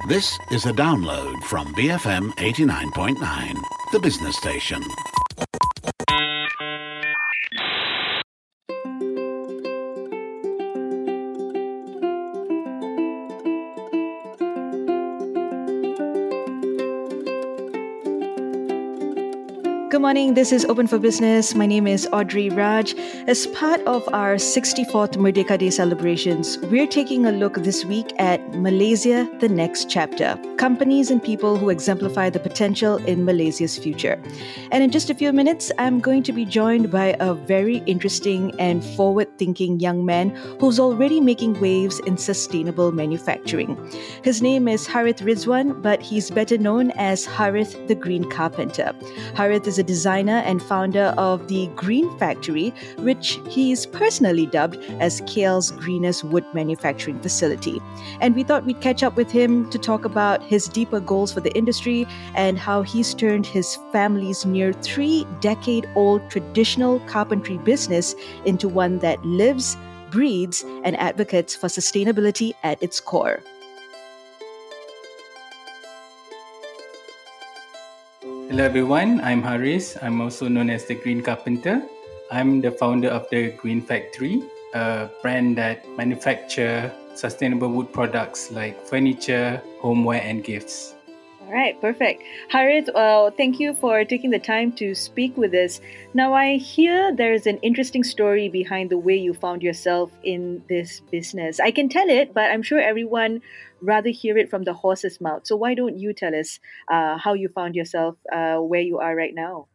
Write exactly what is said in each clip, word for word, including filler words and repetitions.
This is a download from B F M eighty-nine point nine, the business station. Good morning, this is Open for Business. My name is Audrey Raj. As part of our sixty-fourth Merdeka Day celebrations, we're taking a look this week at Malaysia, the Next Chapter, companies and people who exemplify the potential in Malaysia's future. And in just a few minutes, I'm going to be joined by a very interesting and forward-thinking young man who's already making waves in sustainable manufacturing. His name is Harith Rizwan, but he's better known as Harith the Green Carpenter. Harith is a designer and founder of the Green Factory, which he is personally dubbed as K L's greenest wood manufacturing facility. And we thought we'd catch up with him to talk about his deeper goals for the industry and how he's turned his family's near three-decade-old traditional carpentry business into one that lives, breathes, and advocates for sustainability at its core. Hello everyone, I'm Haris. I'm also known as the Green Carpenter. I'm the founder of the Green Factory, a brand that manufacture sustainable wood products like furniture, homeware and gifts. All right, perfect. Harith, uh, thank you for taking the time to speak with us. Now, I hear there's an interesting story behind the way you found yourself in this business. I can tell it, but I'm sure everyone rather hear it from the horse's mouth. So why don't you tell us uh, how you found yourself uh, where you are right now?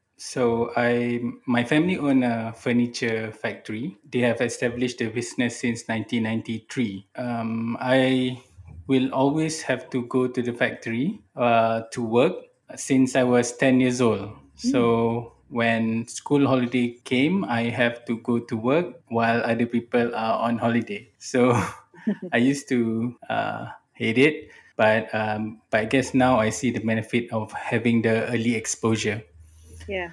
So I, my family own a furniture factory. They have established the business since nineteen ninety-three. Um, I will always have to go to the factory uh, to work since I was ten years old. So mm. when school holiday came, I have to go to work while other people are on holiday. So I used to uh, hate it, but um, but I guess now I see the benefit of having the early exposure. Yeah.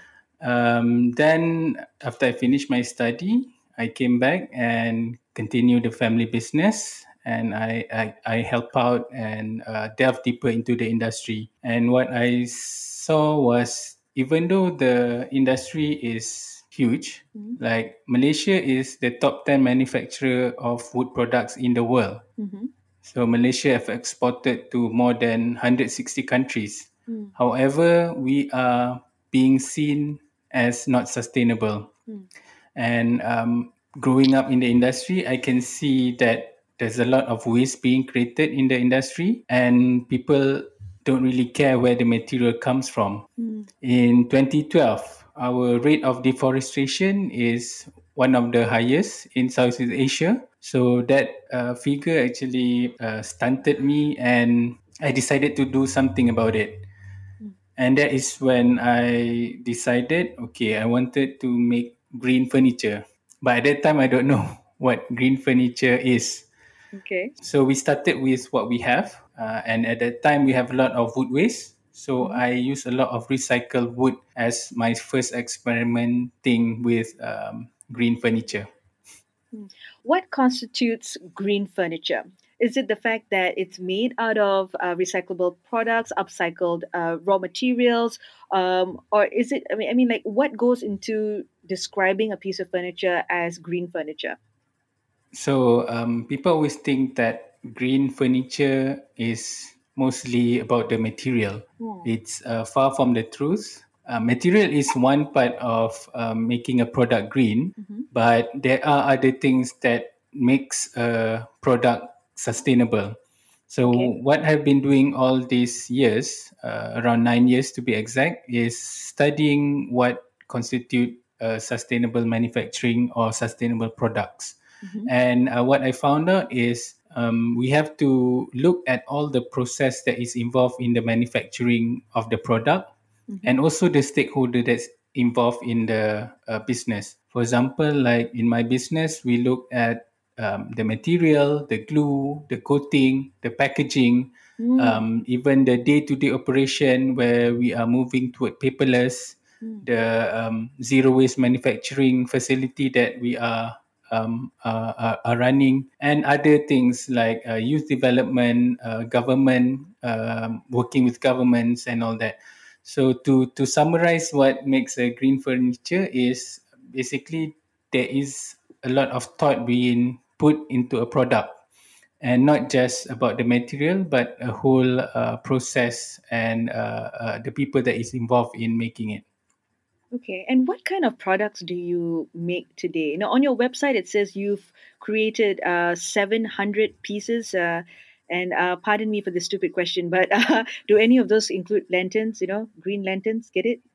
Um, then after I finished my study, I came back and continued the family business. And I, I, I help out and uh, delve deeper into the industry. And what I saw was, even though the industry is huge, mm-hmm. like Malaysia is the top ten manufacturer of wood products in the world. Mm-hmm. So Malaysia have exported to more than one hundred sixty countries. Mm. However, we are being seen as not sustainable. Mm. And um, growing up in the industry, I can see that there's a lot of waste being created in the industry and people don't really care where the material comes from. Mm. In twenty twelve, our rate of deforestation is one of the highest in Southeast Asia. So that uh, figure actually uh, stunted me and I decided to do something about it. And that is when I decided, okay, I wanted to make green furniture. But at that time, I don't know what green furniture is. Okay. So we started with what we have. Uh, and at that time, we have a lot of wood waste. So mm-hmm. I use a lot of recycled wood as my first experimenting with um, green furniture. What constitutes green furniture? Is it the fact that it's made out of uh, recyclable products, upcycled uh, raw materials, um, or is it? I mean, I mean, like, what goes into describing a piece of furniture as green furniture? So um, people always think that green furniture is mostly about the material. Hmm. It's uh, far from the truth. Uh, material is one part of uh, making a product green, mm-hmm. but there are other things that makes a product sustainable. So okay. what I've been doing all these years, uh, around nine years to be exact, is studying what constitute uh, sustainable manufacturing or sustainable products. Mm-hmm. And uh, what I found out is um, we have to look at all the process that is involved in the manufacturing of the product, mm-hmm. and also the stakeholder that's involved in the uh, business. For example, like in my business, we look at um, the material, the glue, the coating, the packaging, mm. um, even the day-to-day operation where we are moving toward paperless, mm. the um, zero waste manufacturing facility that we are um, uh, are, are running, and other things like uh, youth development, uh, government, um, working with governments and all that. So to, to summarize what makes a green furniture is basically there is a lot of thought being put into a product, and not just about the material, but a whole uh, process and uh, uh, the people that is involved in making it. Okay. And what kind of products do you make today? Now, on your website, it says you've created uh, seven hundred pieces. Uh, and uh, pardon me for this stupid question, but uh, do any of those include lanterns, you know, green lanterns? Get it?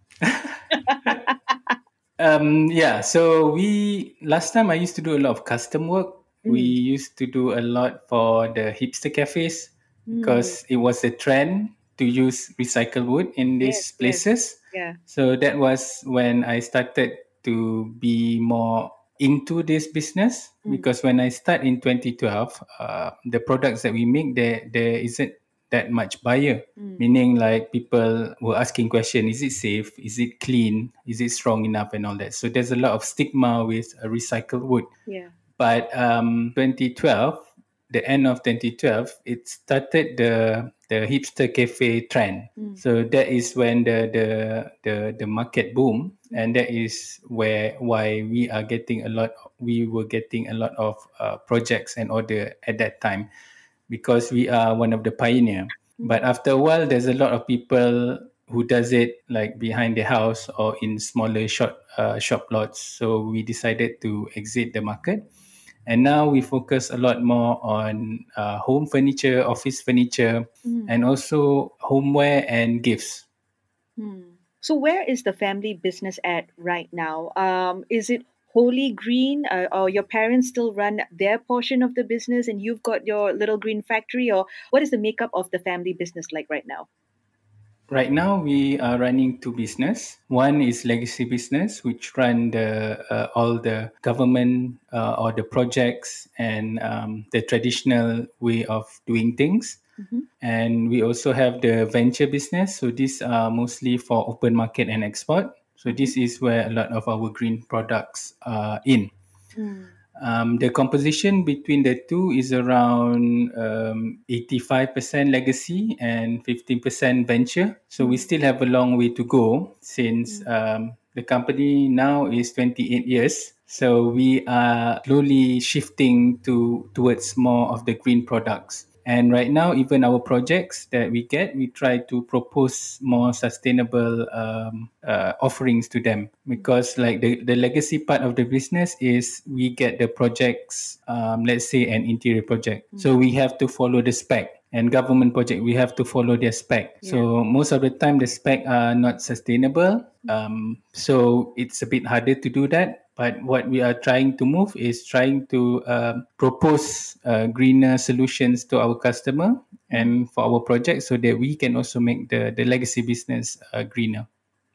Um, yeah, so we last time I used to do a lot of custom work. We Mm. used to do a lot for the hipster cafes Mm. because it was a trend to use recycled wood in these Yes, yes. places. Yeah. So that was when I started to be more into this business, Mm. because when I start in twenty twelve, uh, the products that we make, there there isn't that much buyer. Mm. Meaning, like, people were asking question: Is it safe? Is it clean? Is it strong enough? And all that. So there's a lot of stigma with uh, recycled wood. Yeah. But um, twenty twelve, the end of twenty twelve, it started the the hipster cafe trend. Mm. So that is when the the the, the market boom, and that is where why we are getting a lot. We were getting a lot of uh, projects and order at that time, because we are one of the pioneer. But after a while, there's a lot of people who does it like behind the house or in smaller shop uh, shop lots. So we decided to exit the market, and now we focus a lot more on uh, home furniture, office furniture, Mm. and also homeware and gifts. Hmm. So, where is the family business at right now? Um, is it wholly green, uh, or your parents still run their portion of the business and you've got your little green factory? Or what is the makeup of the family business like right now? Right now, we are running two business. One is legacy business, which run the uh, all the government uh, or the projects and um, the traditional way of doing things. Mm-hmm. And we also have the venture business. So these are mostly for open market and export. So this is where a lot of our green products are in. Mm. Um, the composition between the two is around um, eighty-five percent legacy and fifteen percent venture. So we still have a long way to go, since um, the company now is twenty-eight years. So we are slowly shifting to towards more of the green products. And right now, even our projects that we get, we try to propose more sustainable um, uh, offerings to them. Because, like, the, the legacy part of the business is we get the projects, um, let's say an interior project. So we have to follow the spec. And government project, we have to follow their spec. Yeah. So most of the time, the spec are not sustainable. Um, so it's a bit harder to do that. But what we are trying to move is trying to um propose uh, greener solutions to our customer and for our project, so that we can also make the, the legacy business uh, greener.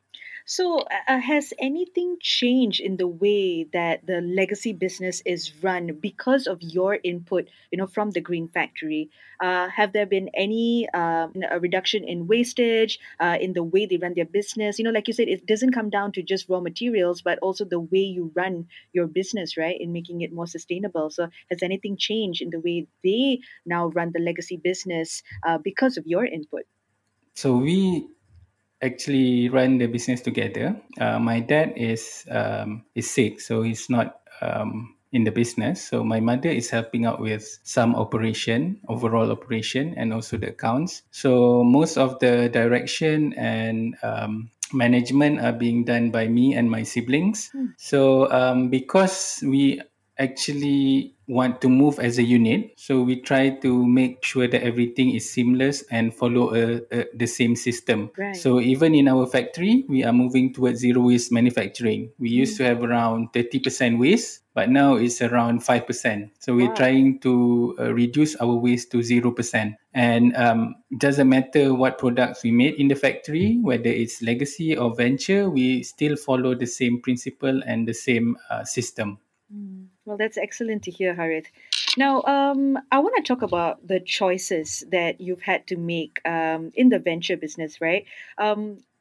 So, uh, has anything changed in the way that the legacy business is run because of your input, you know, from the Green Factory? Uh, have there been any uh, a reduction in wastage uh, in the way they run their business? You know, like you said, it doesn't come down to just raw materials, but also the way you run your business, right, in making it more sustainable. So, has anything changed in the way they now run the legacy business uh, because of your input? So we actually run the business together. Uh, my dad is um, is sick, so he's not um, in the business. So my mother is helping out with some operation, overall operation, and also the accounts. So most of the direction and um, management are being done by me and my siblings. So um, because we actually want to move as a unit, so we try to make sure that everything is seamless and follow a, a, the same system. Right. So even in our factory, we are moving towards zero waste manufacturing. We used to have around thirty percent waste, but now it's around five percent. So we're Wow. trying to uh, reduce our waste to zero percent. And um, it doesn't matter what products we made in the factory, whether it's legacy or venture, we still follow the same principle and the same uh, system. Well, that's excellent to hear, Harith. Now, um, I want to talk about the choices that you've had to make um, in the venture business, right? Um,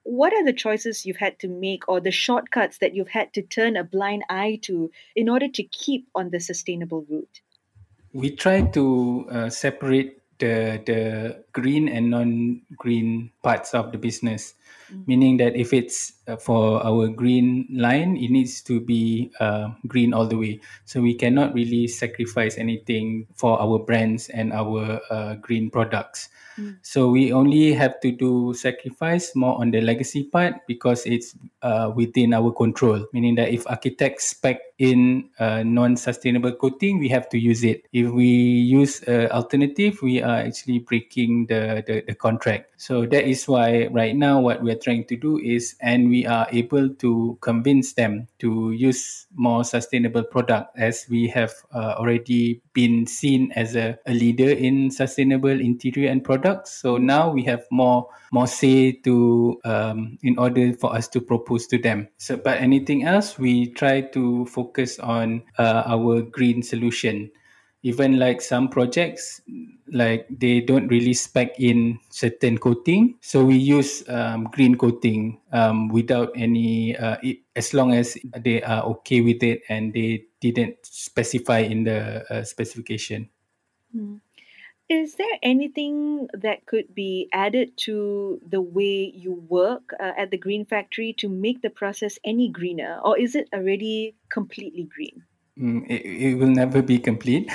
what are the choices you've had to make or the shortcuts that you've had to turn a blind eye to in order to keep on the sustainable route? We try to uh, separate the the green and non-green parts of the business, Mm. meaning that if it's uh, for our green line, it needs to be uh, green all the way. So we cannot really sacrifice anything for our brands and our uh, green products. Mm. So we only have to do sacrifice more on the legacy part because it's uh, within our control. Meaning that if architects spec in uh, non-sustainable coating, we have to use it. If we use uh, alternative, we are actually breaking the, the the contract. So that is why right now what we are trying to do is, and we are able to convince them to use more sustainable product, as we have uh, already been seen as a, a leader in sustainable interior and products. So now we have more more say to um, in order for us to propose to them. So, but anything else, we try to focus on uh, our green solution. Even like some projects, like they don't really spec in certain coating, so we use um, green coating um, without any uh, it, as long as they are okay with it and they didn't specify in the uh, specification. Mm. Is there anything that could be added to the way you work uh, at the Green Factory to make the process any greener, or is it already completely green? Mm, it, it will never be complete.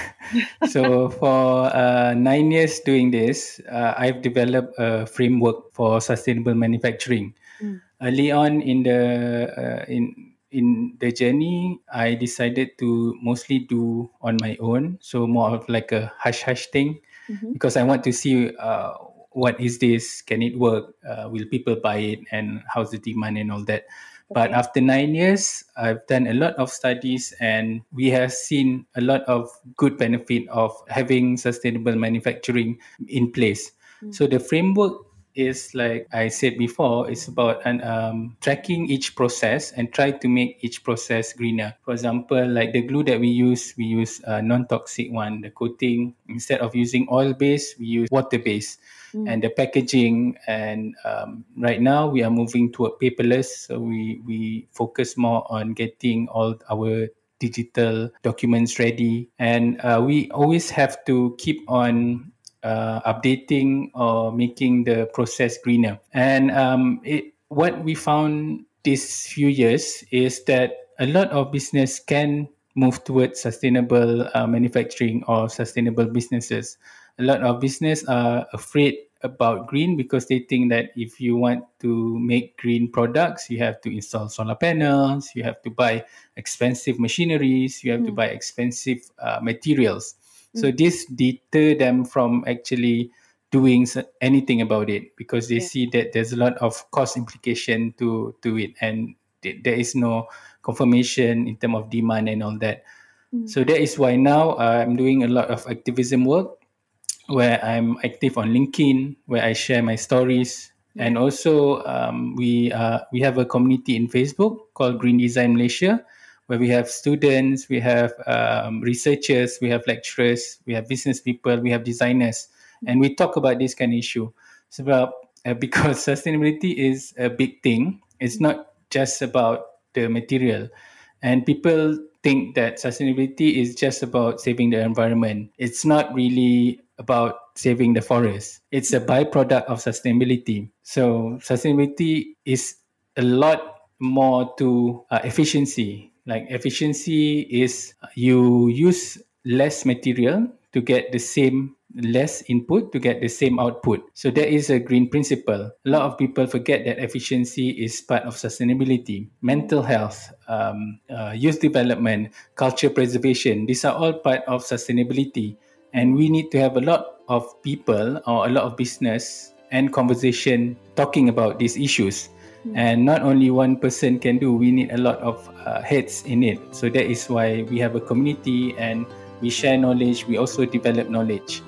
So for uh, nine years doing this, uh, I've developed a framework for sustainable manufacturing. Mm. Early on in the uh, in in the journey, I decided to mostly do on my own. So more of like a hush hush thing, Mm-hmm. because I want to see uh, what is this? Can it work? Uh, will people buy it? And how's the demand and all that? But Okay. after nine years, I've done a lot of studies and we have seen a lot of good benefit of having sustainable manufacturing in place. Mm. So the framework is, like I said before, it's about an, um, tracking each process and try to make each process greener. For example, like the glue that we use, we use a non-toxic one. The coating, instead of using oil-based, we use water-based. Mm. And the packaging, and um, right now we are moving toward paperless, so we we focus more on getting all our digital documents ready, and uh, we always have to keep on uh, updating or making the process greener. And um, it, what we found these few years is that a lot of business can move towards sustainable uh, manufacturing or sustainable businesses. A lot of business are afraid about green because they think that if you want to make green products, you have to install solar panels, you have to buy expensive machineries, you have to Mm. buy expensive uh, materials. So Mm. this deter them from actually doing s- anything about it, because they Yeah. see that there's a lot of cost implication to to it, and th- there is no confirmation in terms of demand and all that. Mm. So that is why now uh, I'm doing a lot of activism work, where I'm active on LinkedIn, where I share my stories, Yeah. and also um, we uh, we have a community in Facebook called Green Design Malaysia, where we have students, we have um, researchers, we have lecturers, we have business people, we have designers, and we talk about this kind of issue. It's about uh, because sustainability is a big thing. It's not just about the material, and people think that sustainability is just about saving the environment. It's not really about saving the forest. It's a byproduct of sustainability. So sustainability is a lot more to uh, efficiency. Like efficiency is you use less material to get the same, less input to get the same output. So that is a green principle. A lot of people forget that efficiency is part of sustainability. Mental health, um, uh, youth development, culture preservation, these are all part of sustainability. And we need to have a lot of people or a lot of business and conversation talking about these issues. And not only one person can do, we need a lot of uh, heads in it. So that is why we have a community and we share knowledge, we also develop knowledge.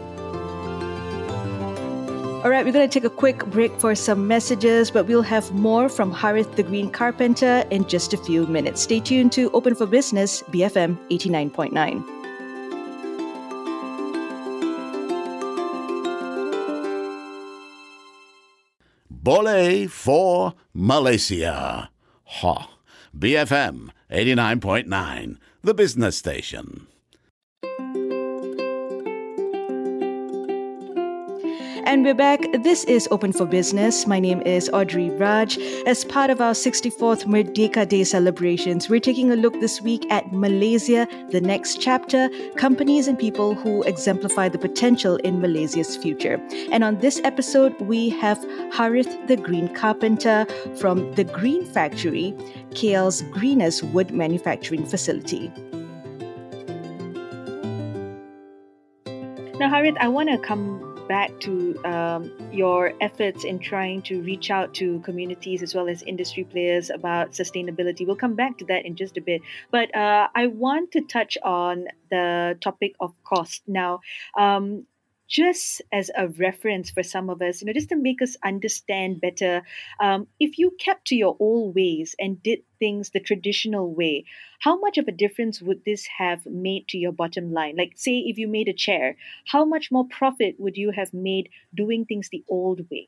All right, we're going to take a quick break for some messages, but we'll have more from Harith the Green Carpenter in just a few minutes. Stay tuned to Open for Business, B F M eighty-nine point nine. Boleh for Malaysia. Ha. B F M eighty-nine point nine, the business station. And we're back. This is Open for Business. My name is Audrey Raj. As part of our sixty-fourth Merdeka Day celebrations, we're taking a look this week at Malaysia, the next chapter, companies and people who exemplify the potential in Malaysia's future. And on this episode, we have Harith the Green Carpenter from the Green Factory, K L's greenest wood manufacturing facility. Now, Harith, I want to come back to um, your efforts in trying to reach out to communities as well as industry players about sustainability. We'll come back to that in just a bit. But uh, I want to touch on the topic of cost. Now, um, just as a reference for some of us, you know, just to make us understand better, um, if you kept to your old ways and did things the traditional way, how much of a difference would this have made to your bottom line? Like, say, if you made a chair, how much more profit would you have made doing things the old way?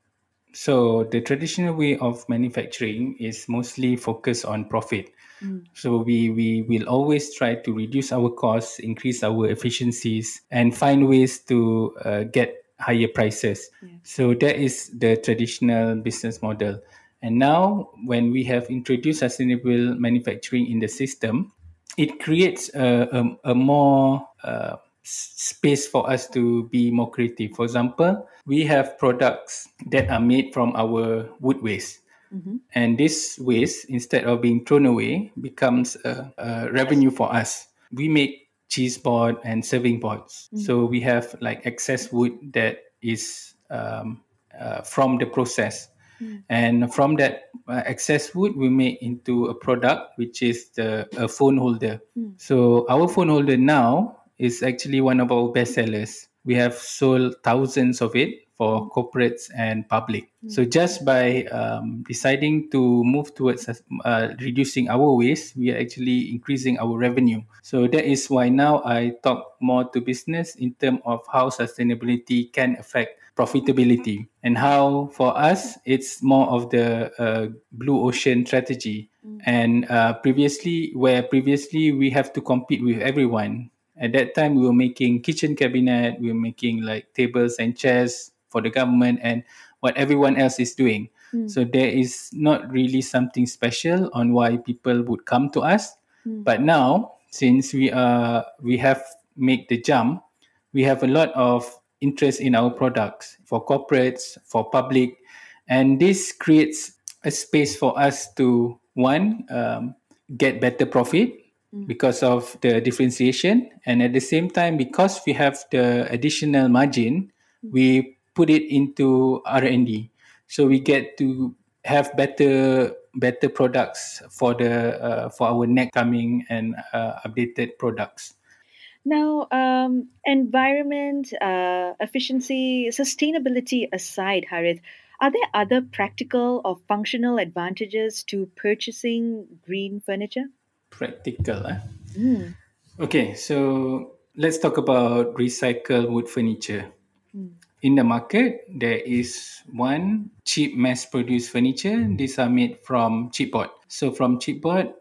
So the traditional way of manufacturing is mostly focused on profit. Mm. So we, we will always try to reduce our costs, increase our efficiencies, and find ways to uh, get higher prices. Yeah. So that is the traditional business model. And now when we have introduced sustainable manufacturing in the system, it creates a, a, a more uh, space for us to be more creative. For example, we have products that are made from our wood waste. Mm-hmm. And this waste, instead of being thrown away, becomes a, a revenue for us. We make cheese board and serving boards. Mm-hmm. So we have like excess wood that is um, uh, from the process. Mm. And from that uh, excess wood, we make into a product, which is the a phone holder. Mm. So our phone holder now is actually one of our best sellers. We have sold thousands of it for corporates and public. Mm. So just by um, deciding to move towards uh, reducing our waste, we are actually increasing our revenue. So that is why now I talk more to business in terms of how sustainability can affect profitability, and how for us it's more of the uh, blue ocean strategy. Mm. And uh, previously, where previously we have to compete with everyone. At that time, we were making kitchen cabinet, we were making like tables and chairs for the government and what everyone else is doing. Mm. So there is not really something special on why people would come to us. Mm. But now, since we are we have made the jump, we have a lot of interest in our products for corporates, for public, and this creates a space for us to, one, um, get better profit mm. because of the differentiation, and at the same time, because we have the additional margin, mm. we put it into R and D, so we get to have better better products for the uh, for our next coming and uh, updated products. Now, um, environment, uh, efficiency, sustainability aside, Harith, are there other practical or functional advantages to purchasing green furniture? Practical, eh? Mm. Okay, so let's talk about recycled wood furniture. Mm. In the market, there is one cheap mass-produced furniture. These are made from chipboard. So from chipboard,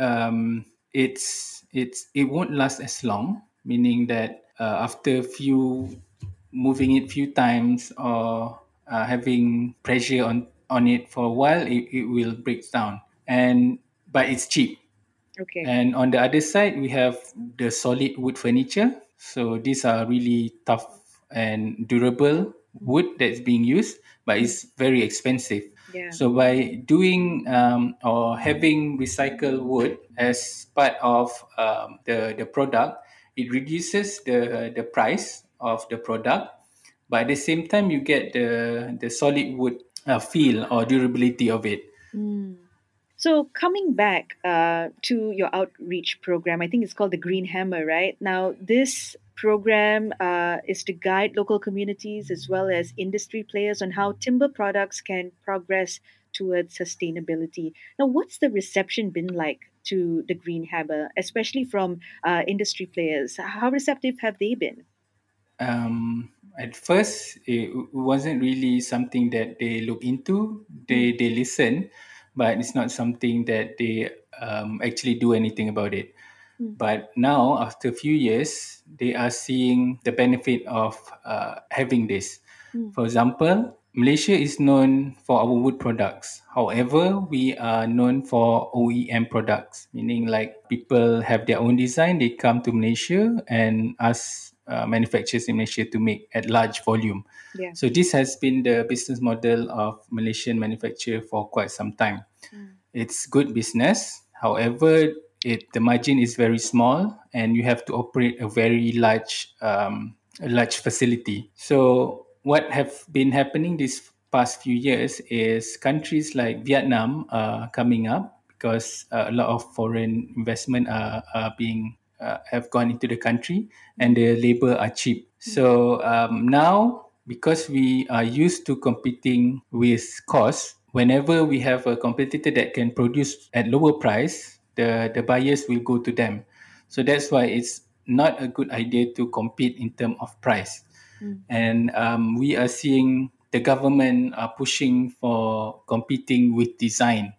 um, it's it's it won't last as long. Meaning that uh, after few moving it few times or uh, having pressure on, on it for a while, it, it will break down. And but it's cheap. Okay. And on the other side, we have the solid wood furniture. So these are really tough and durable wood that's being used, but it's very expensive. Yeah. So by doing um, or having recycled wood as part of um, the the product, it reduces the the price of the product, but at the same time you get the the solid wood uh, feel or durability of it. Mm. So coming back uh, to your outreach program, I think it's called the Green Hammer, right? Now, this program uh, is to guide local communities as well as industry players on how timber products can progress towards sustainability. Now, what's the reception been like to the Green Hammer, especially from uh, industry players? How receptive have they been? Um, at first, it wasn't really something that they look into. They they listen, but it's not something that they um, actually do anything about it. But now, after a few years, they are seeing the benefit of uh, having this. For example, Malaysia is known for our wood products. However, we are known for O E M products, meaning like people have their own design, they come to Malaysia and ask uh, manufacturers in Malaysia to make at large volume. Yeah. So this has been the business model of Malaysian manufacturer for quite some time. It's good business. However, it the margin is very small, and you have to operate a very large um, a large facility. So what have been happening these past few years is countries like Vietnam are coming up because uh, a lot of foreign investment are, are being uh, have gone into the country, and the labor are cheap. So um, now, because we are used to competing with cost, whenever we have a competitor that can produce at lower price, the, the buyers will go to them. So that's why it's not a good idea to compete in terms of price. And um, we are seeing the government are pushing for competing with design.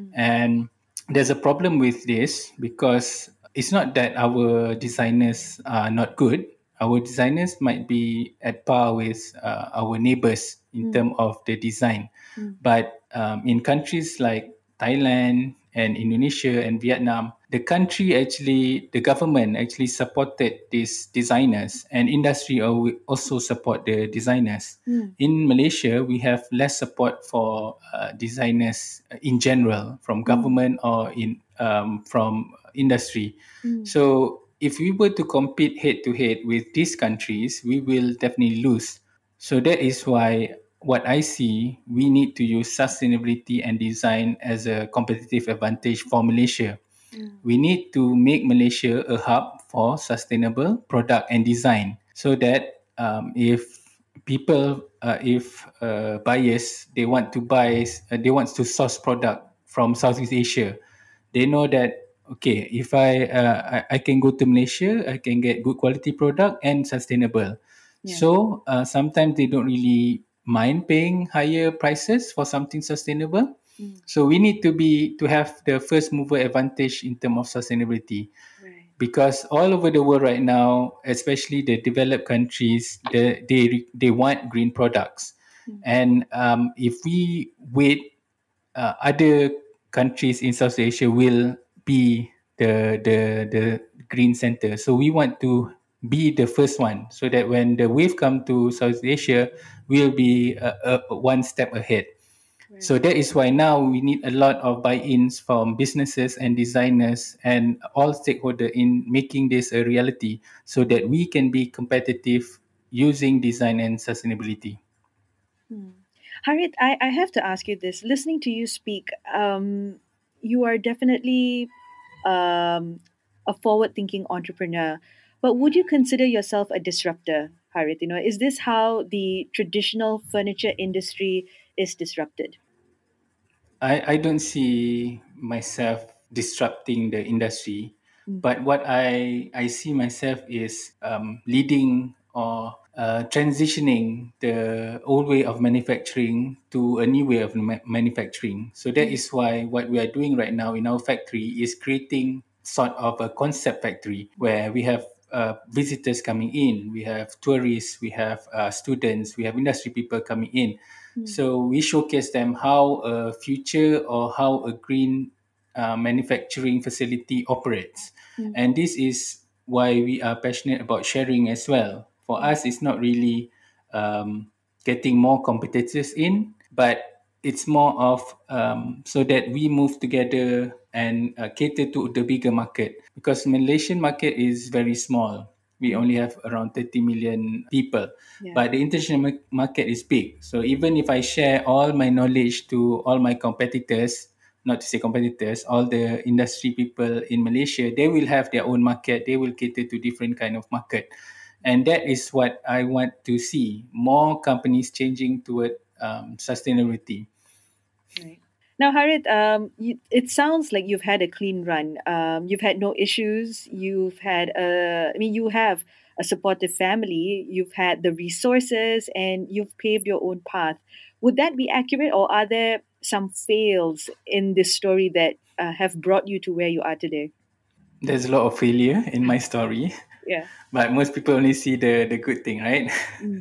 And there's a problem with this because it's not that our designers are not good. Our designers might be at par with uh, our neighbors in terms of the design. But um, in countries like Thailand and Indonesia and Vietnam, the country actually, the government actually supported these designers, and industry al- also support the designers. In Malaysia, we have less support for uh, designers in general from government or in um, from industry. So if we were to compete head to head with these countries, we will definitely lose. So that is why what I see, we need to use sustainability and design as a competitive advantage for Malaysia. We need to make Malaysia a hub for sustainable product and design, so that um, if people, uh, if uh, buyers, they want to buy, uh, they want to source product from Southeast Asia, they know that okay, if I, uh, I I can go to Malaysia, I can get good quality product and sustainable. So uh, sometimes they don't really mind paying higher prices for something sustainable. So we need to be to have the first mover advantage in terms of sustainability, because all over the world right now, especially the developed countries, the, they they want green products, and um, if we wait, uh, other countries in South Asia will be the the the green center. So we want to be the first one, so that when the wave come to South Asia, we'll be uh, uh, one step ahead. So that is why now we need a lot of buy-ins from businesses and designers and all stakeholders in making this a reality, so that we can be competitive using design and sustainability. Harriet, I, I have to ask you this. Listening to you speak, um, you are definitely um, a forward thinking entrepreneur. But would you consider yourself a disruptor, Harriet? You know, is this how the traditional furniture industry is disrupted? I, I don't see myself disrupting the industry, but what I, I see myself is um, leading or uh, transitioning the old way of manufacturing to a new way of ma- manufacturing. So that is why what we are doing right now in our factory is creating sort of a concept factory where we have uh, visitors coming in, we have tourists, we have uh, students, we have industry people coming in. So we showcase them how a future or how a green uh, manufacturing facility operates. And this is why we are passionate about sharing as well. For us, it's not really um, getting more competitors in, but it's more of um, so that we move together and uh, cater to the bigger market, because Malaysian market is very small. We only have around thirty million people, Yeah. but the international ma- market is big. So even if I share all my knowledge to all my competitors, not to say competitors, all the industry people in Malaysia, they will have their own market. They will cater to different kind of market. And that is what I want to see, more companies changing toward um, sustainability. Right. Now, Harriet, um, you, it sounds like you've had a clean run. Um, you've had no issues. You've had, a, I mean, you have a supportive family, you've had the resources, and you've paved your own path. Would that be accurate, or are there some fails in this story that uh, have brought you to where you are today? There's a lot of failure in my story, Yeah. but most people only see the the good thing, right? Mm.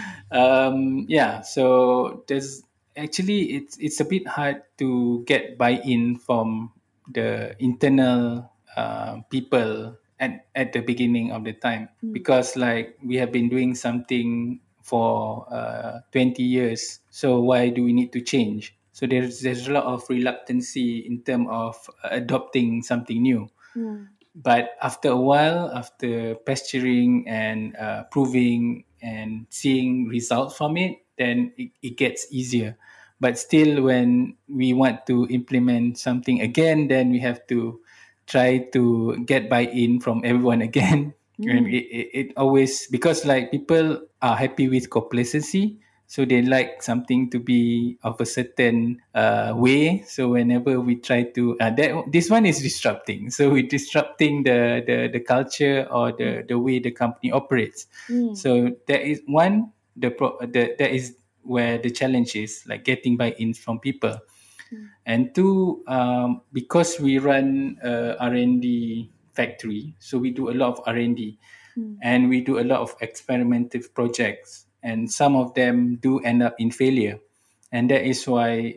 um, yeah. So there's actually it's it's a bit hard to get buy-in from the internal uh, people at at the beginning of the time, Mm. because like we have been doing something for uh, twenty years. So why do we need to change? So there's there's a lot of reluctancy in terms of adopting something new. Mm. But after a while, after pasturing and uh, proving and seeing results from it, then it, it gets easier. But still, when we want to implement something again, then we have to try to get buy-in from everyone again. And Mm. it, it, it always, because like people are happy with complacency, so they like something to be of a certain uh, way. So whenever we try to uh, that this one is disrupting, so we're disrupting the the, the culture or the, the way the company operates. Mm. So that is one, the, pro, the that is where the challenge is, like getting buy-ins from people. Mm. And two, um, because we run a R and D factory, so we do a lot of R and D, Mm. and we do a lot of experimental projects, and some of them do end up in failure. And that is why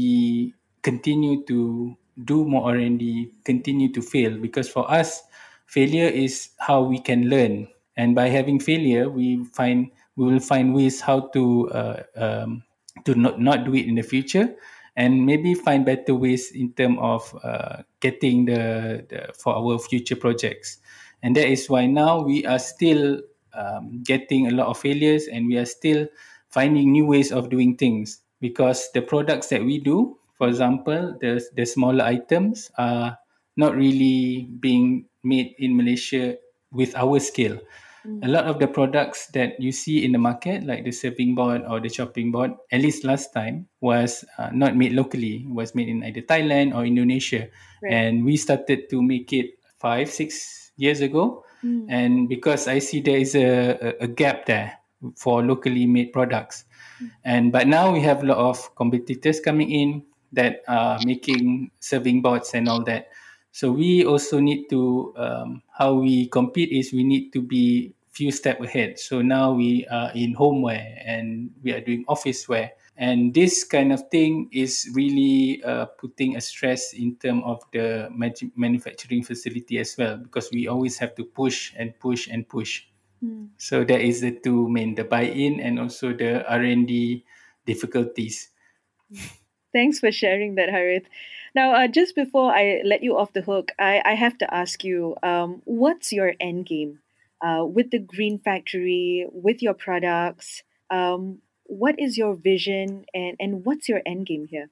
we continue to do more R and D, continue to fail, because for us, failure is how we can learn. And by having failure, we find we will find ways how to uh, um, to not, not do it in the future, and maybe find better ways in terms of uh, getting the, the for our future projects. And that is why now we are still um, getting a lot of failures, and we are still finding new ways of doing things, because the products that we do, for example, the, the smaller items are not really being made in Malaysia with our scale. A Mm. lot of the products that you see in the market, like the serving board or the chopping board, at least last time, was uh, not made locally. It was made in either Thailand or Indonesia. Right. And we started to make it five, six years ago. Mm. And because I see there is a, a, a gap there for locally made products. And but now we have a lot of competitors coming in that are making serving boards and all that. So we also need to um, how we compete is we need to be few step ahead. So now we are in homeware and we are doing office wear, and this kind of thing is really uh, putting a stress in terms of the mag- manufacturing facility as well, because we always have to push and push and push. Mm. So that is the two main, the buy-in and also the R and D difficulties. Thanks for sharing that, Harith. Now, uh, just before I let you off the hook, I, I have to ask you, um, what's your end game uh, with the Green Factory, with your products? Um, what is your vision, and, and what's your end game here?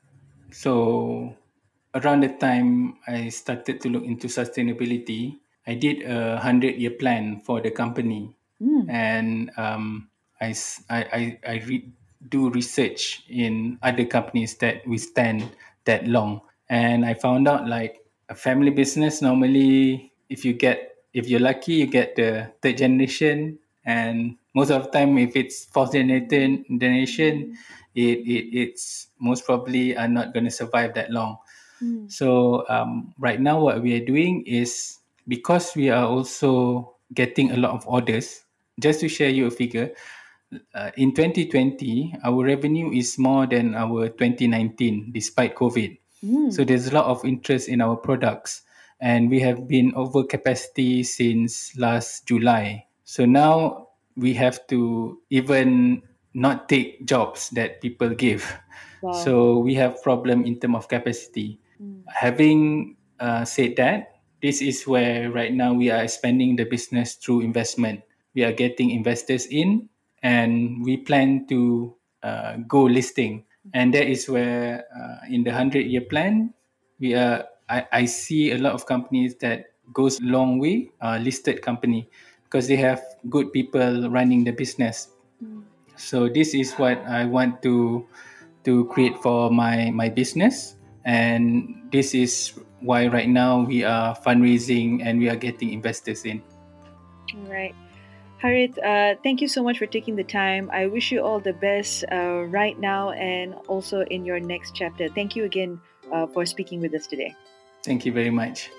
So around the time I started to look into sustainability, I did a hundred year plan for the company, Mm. and um, I, s- I, I, I re- do research in other companies that withstand that long. And I found out like a family business, normally if you get, if you're lucky, you get the third generation. And most of the time, if it's fourth generation, generation it, it it's most probably are not going to survive that long. Mm. So um, right now, what we are doing is, because we are also getting a lot of orders. Just to share you a figure, uh, in twenty twenty, our revenue is more than our twenty nineteen, despite COVID. So Mm. there's a lot of interest in our products, and we have been over capacity since last July. So now we have to even not take jobs that people give. Wow. So we have problem in terms of capacity. Mm. Having uh, said that, this is where right now we are expanding the business through investment. We are getting investors in, and we plan to uh, go listing. And that is where, uh, in the hundred year plan, we are. I, I see a lot of companies that goes long way, uh, listed company, because they have good people running the business. Mm. So this is what I want to to create for my my business, and this is why right now we are fundraising and we are getting investors in. All right. Harith, uh, thank you so much for taking the time. I wish you all the best uh, right now and also in your next chapter. Thank you again uh, for speaking with us today. Thank you very much.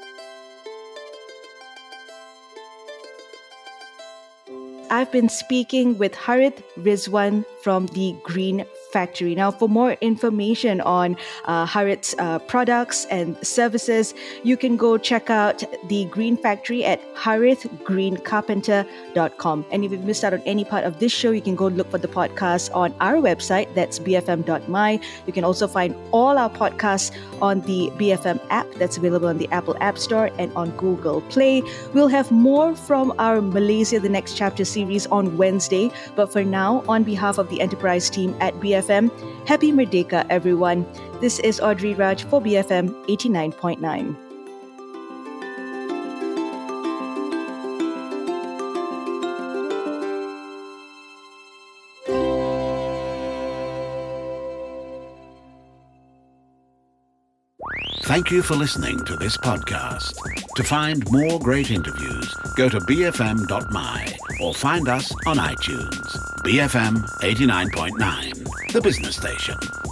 I've been speaking with Harith Rizwan from the Green Factory. Now, for more information on uh, Harith's uh, products and services, you can go check out the Green Factory at harith green carpenter dot com. And if you've missed out on any part of this show, you can go look for the podcast on our website. That's b f m dot m y. You can also find all our podcasts on the B F M app that's available on the Apple App Store and on Google Play. We'll have more from our Malaysia The Next Chapter series on Wednesday. But for now, on behalf of the Enterprise team at B F M, happy Merdeka, everyone. This is Audrey Raj for B F M eighty-nine point nine. Thank you for listening to this podcast. To find more great interviews, go to b f m dot m y or find us on iTunes. B F M eighty-nine point nine, the business station.